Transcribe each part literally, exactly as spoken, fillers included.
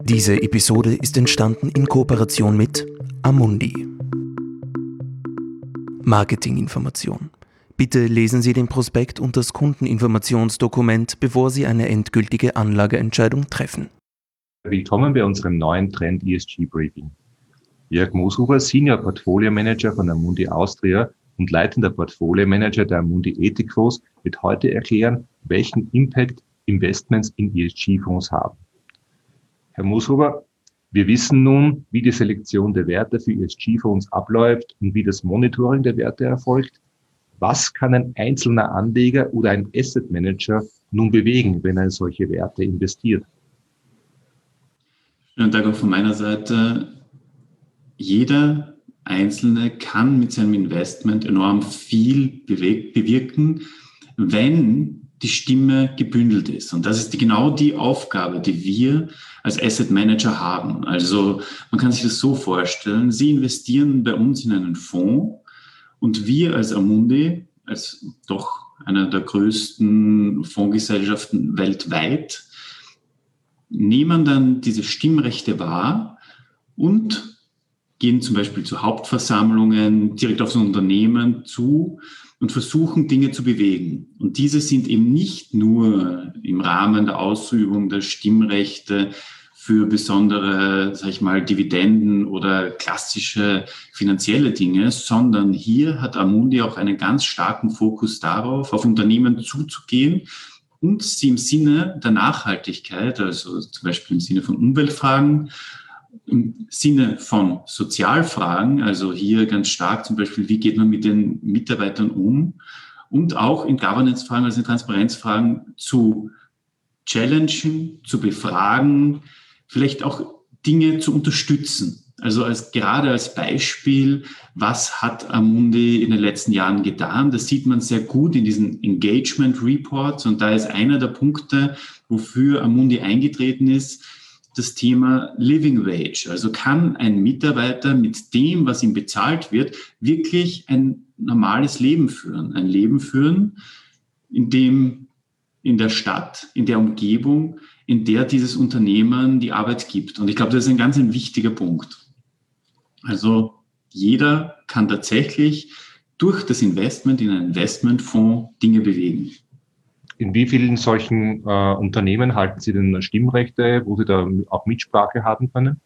Diese Episode ist entstanden in Kooperation mit Amundi. Marketinginformation. Bitte lesen Sie den Prospekt und das Kundeninformationsdokument, bevor Sie eine endgültige Anlageentscheidung treffen. Willkommen bei unserem neuen Trend E S G Briefing. Jörg Mooshuber, Senior Portfolio Manager von Amundi Austria und leitender Portfolio Manager der Amundi Ethikfonds, wird heute erklären, welchen Impact Investments in E S G-Fonds haben. Herr Mooshuber, wir wissen nun, wie die Selektion der Werte für E S G-Fonds abläuft und wie das Monitoring der Werte erfolgt. Was kann ein einzelner Anleger oder ein Asset Manager nun bewegen, wenn er in solche Werte investiert? Schönen Tag auch von meiner Seite. Jeder Einzelne kann mit seinem Investment enorm viel beweg- bewirken, wenn die Stimme gebündelt ist. Und das ist die, genau die Aufgabe, die wir als Asset Manager haben. Also man kann sich das so vorstellen, Sie investieren bei uns in einen Fonds und wir als Amundi, als doch einer der größten Fondsgesellschaften weltweit, nehmen dann diese Stimmrechte wahr und gehen zum Beispiel zu Hauptversammlungen, direkt auf so ein Unternehmen zu und versuchen, Dinge zu bewegen. Und diese sind eben nicht nur im Rahmen der Ausübung der Stimmrechte für besondere, sag ich mal, Dividenden oder klassische finanzielle Dinge, sondern hier hat Amundi auch einen ganz starken Fokus darauf, auf Unternehmen zuzugehen und sie im Sinne der Nachhaltigkeit, also zum Beispiel im Sinne von Umweltfragen, im Sinne von Sozialfragen, also hier ganz stark zum Beispiel, wie geht man mit den Mitarbeitern um, und auch in Governance-Fragen, also in Transparenzfragen zu challengen, zu befragen, vielleicht auch Dinge zu unterstützen. Also als, gerade als Beispiel, was hat Amundi in den letzten Jahren getan? Das sieht man sehr gut in diesen Engagement Reports, und da ist einer der Punkte, wofür Amundi eingetreten ist, das Thema Living Wage. Also kann ein Mitarbeiter mit dem, was ihm bezahlt wird, wirklich ein normales Leben führen. Ein Leben führen, in dem in der Stadt, in der Umgebung, in der dieses Unternehmen die Arbeit gibt. Und ich glaube, das ist ein ganz ein wichtiger Punkt. Also jeder kann tatsächlich durch das Investment in einen Investmentfonds Dinge bewegen. In wie vielen solchen äh, Unternehmen halten Sie denn Stimmrechte, wo Sie da auch Mitsprache haben können?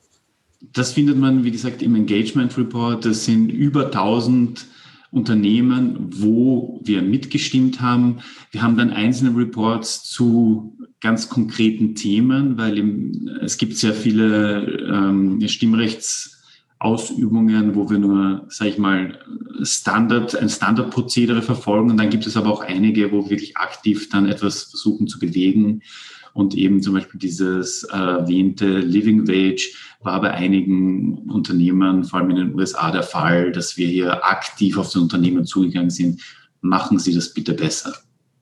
Das findet man, wie gesagt, im Engagement Report. Das sind über tausend Unternehmen, wo wir mitgestimmt haben. Wir haben dann einzelne Reports zu ganz konkreten Themen, weil im, es gibt sehr viele ähm, Stimmrechtsausübungen, wo wir nur, sage ich mal, Standard, ein Standardprozedere verfolgen. Und dann gibt es aber auch einige, wo wir wirklich aktiv dann etwas versuchen zu bewegen. Und eben zum Beispiel dieses äh, erwähnte Living Wage war bei einigen Unternehmen, vor allem in den U S A, der Fall, dass wir hier aktiv auf das Unternehmen zugegangen sind. Machen Sie das bitte besser.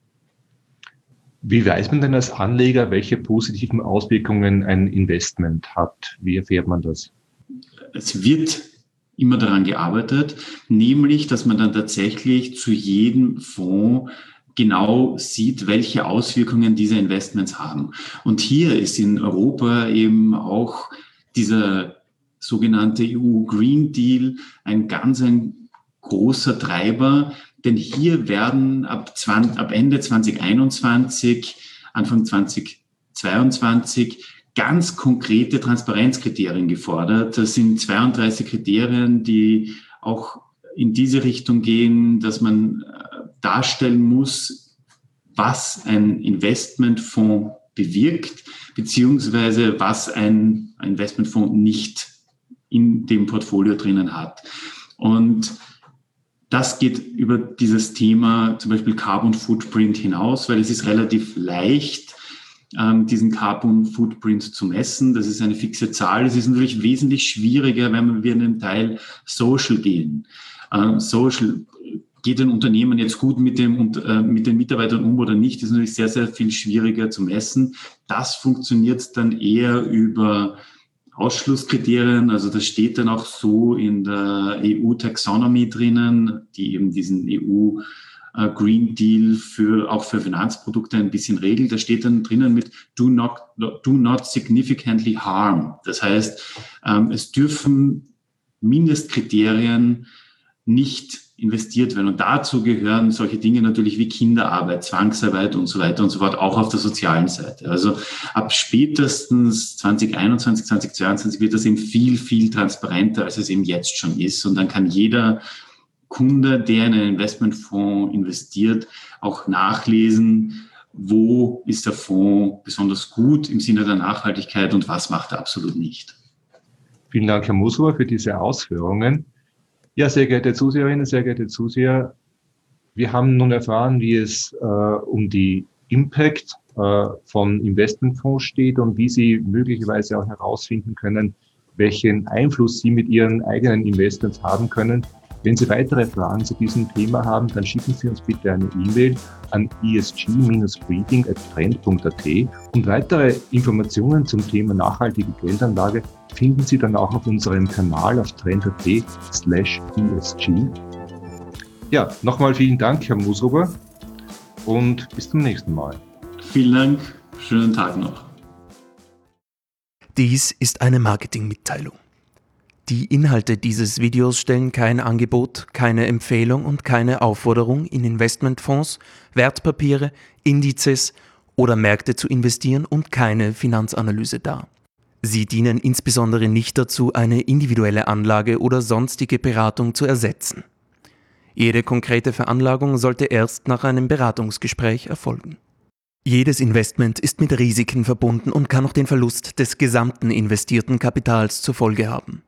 Wie weiß man denn als Anleger, welche positiven Auswirkungen ein Investment hat? Wie erfährt man das? Es wird immer daran gearbeitet, nämlich, dass man dann tatsächlich zu jedem Fonds genau sieht, welche Auswirkungen diese Investments haben. Und hier ist in Europa eben auch dieser sogenannte E U Green Deal ein ganz ein großer Treiber, denn hier werden ab, zwanzig, ab Ende zwanzig einundzwanzig, Anfang zwanzig zweiundzwanzig ganz konkrete Transparenzkriterien gefordert. Das sind zweiunddreißig Kriterien, die auch in diese Richtung gehen, dass man darstellen muss, was ein Investmentfonds bewirkt, beziehungsweise was ein Investmentfonds nicht in dem Portfolio drinnen hat. Und das geht über dieses Thema zum Beispiel Carbon Footprint hinaus, weil es ist relativ leicht, diesen Carbon Footprint zu messen. Das ist eine fixe Zahl. Es ist natürlich wesentlich schwieriger, wenn wir in den Teil Social gehen. Social, geht ein Unternehmen jetzt gut mit dem äh, mit den Mitarbeitern um oder nicht, ist natürlich sehr, sehr viel schwieriger zu messen. Das funktioniert dann eher über Ausschlusskriterien, also das steht dann auch so in der E U-Taxonomy drinnen, die eben diesen E U äh, Green Deal für, auch für Finanzprodukte ein bisschen regelt. Da steht dann drinnen mit do not, do not significantly harm. Das heißt, ähm, es dürfen Mindestkriterien nicht investiert werden. Und dazu gehören solche Dinge natürlich wie Kinderarbeit, Zwangsarbeit und so weiter und so fort, auch auf der sozialen Seite. Also ab spätestens zwanzig einundzwanzig, zwanzig zweiundzwanzig wird das eben viel, viel transparenter, als es eben jetzt schon ist. Und dann kann jeder Kunde, der in einen Investmentfonds investiert, auch nachlesen, wo ist der Fonds besonders gut im Sinne der Nachhaltigkeit und was macht er absolut nicht. Vielen Dank, Herr Mushuber, für diese Ausführungen. Ja, sehr geehrte Zuseherinnen, sehr geehrte Zuseher, wir haben nun erfahren, wie es äh, um die Impact äh, von Investmentfonds steht und wie Sie möglicherweise auch herausfinden können, welchen Einfluss Sie mit Ihren eigenen Investments haben können. Wenn Sie weitere Fragen zu diesem Thema haben, dann schicken Sie uns bitte eine E-Mail an e s g briefing at trend punkt a t und weitere Informationen zum Thema nachhaltige Geldanlage finden Sie dann auch auf unserem Kanal auf trend punkt a t slash e s g. Ja, nochmal vielen Dank, Herr Mushuber, und bis zum nächsten Mal. Vielen Dank, schönen Tag noch. Dies ist eine Marketingmitteilung. Die Inhalte dieses Videos stellen kein Angebot, keine Empfehlung und keine Aufforderung, in Investmentfonds, Wertpapiere, Indizes oder Märkte zu investieren und keine Finanzanalyse dar. Sie dienen insbesondere nicht dazu, eine individuelle Anlage oder sonstige Beratung zu ersetzen. Jede konkrete Veranlagung sollte erst nach einem Beratungsgespräch erfolgen. Jedes Investment ist mit Risiken verbunden und kann auch den Verlust des gesamten investierten Kapitals zur Folge haben.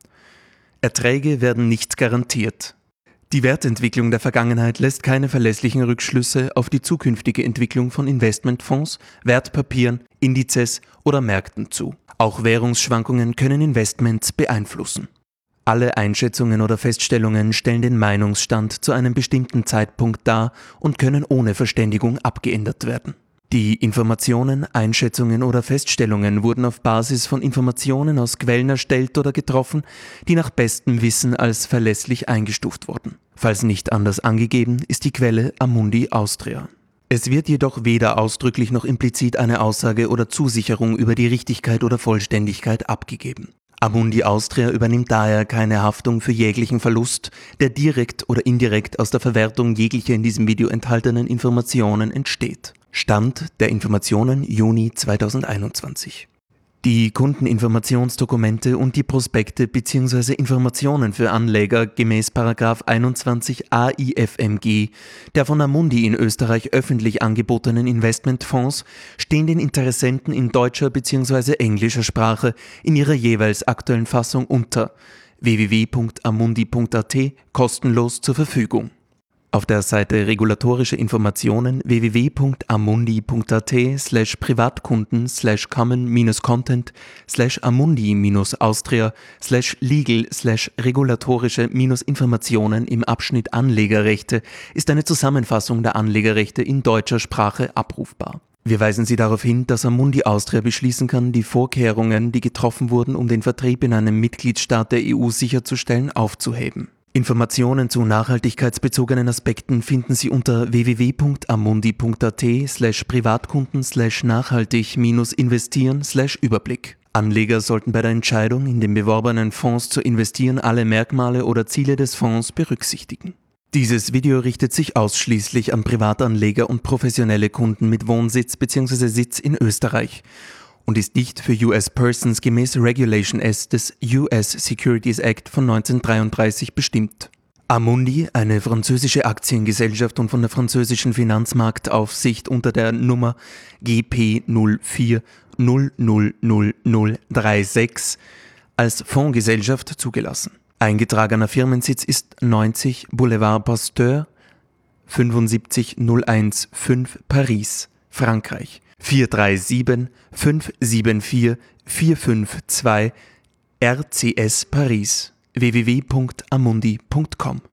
Erträge werden nicht garantiert. Die Wertentwicklung der Vergangenheit lässt keine verlässlichen Rückschlüsse auf die zukünftige Entwicklung von Investmentfonds, Wertpapieren, Indizes oder Märkten zu. Auch Währungsschwankungen können Investments beeinflussen. Alle Einschätzungen oder Feststellungen stellen den Meinungsstand zu einem bestimmten Zeitpunkt dar und können ohne Verständigung abgeändert werden. Die Informationen, Einschätzungen oder Feststellungen wurden auf Basis von Informationen aus Quellen erstellt oder getroffen, die nach bestem Wissen als verlässlich eingestuft wurden. Falls nicht anders angegeben, ist die Quelle Amundi Austria. Es wird jedoch weder ausdrücklich noch implizit eine Aussage oder Zusicherung über die Richtigkeit oder Vollständigkeit abgegeben. Amundi Austria übernimmt daher keine Haftung für jeglichen Verlust, der direkt oder indirekt aus der Verwertung jeglicher in diesem Video enthaltenen Informationen entsteht. Stand der Informationen Juni zweitausendeinundzwanzig. Die Kundeninformationsdokumente und die Prospekte bzw. Informationen für Anleger gemäß Paragraph einundzwanzig A I F M G der von Amundi in Österreich öffentlich angebotenen Investmentfonds stehen den Interessenten in deutscher bzw. englischer Sprache in ihrer jeweils aktuellen Fassung unter w w w punkt amundi punkt a t kostenlos zur Verfügung. Auf der Seite Regulatorische Informationen w w w punkt amundi punkt a t slash privatkunden slash common minus content slash amundi minus austria slash legal slash regulatorische minus Informationen im Abschnitt Anlegerrechte ist eine Zusammenfassung der Anlegerrechte in deutscher Sprache abrufbar. Wir weisen Sie darauf hin, dass Amundi Austria beschließen kann, die Vorkehrungen, die getroffen wurden, um den Vertrieb in einem Mitgliedstaat der E U sicherzustellen, aufzuheben. Informationen zu nachhaltigkeitsbezogenen Aspekten finden Sie unter w w w punkt amundi punkt a t slash privatkunden slash nachhaltig minus investieren slash Überblick. Anleger sollten bei der Entscheidung, in den beworbenen Fonds zu investieren, alle Merkmale oder Ziele des Fonds berücksichtigen. Dieses Video richtet sich ausschließlich an Privatanleger und professionelle Kunden mit Wohnsitz bzw. Sitz in Österreich und ist nicht für U S Persons gemäß Regulation S des U S Securities Act von neunzehnhundertdreiunddreißig bestimmt. Amundi, eine französische Aktiengesellschaft und von der französischen Finanzmarktaufsicht unter der Nummer G P null vier null null null null drei sechs als Fondsgesellschaft zugelassen. Eingetragener Firmensitz ist neunzig Boulevard Pasteur fünfundsiebzig null fünfzehn Paris, Frankreich. vier drei sieben fünf sieben vier vier fünf zwei R C S Paris w w w punkt amundi punkt com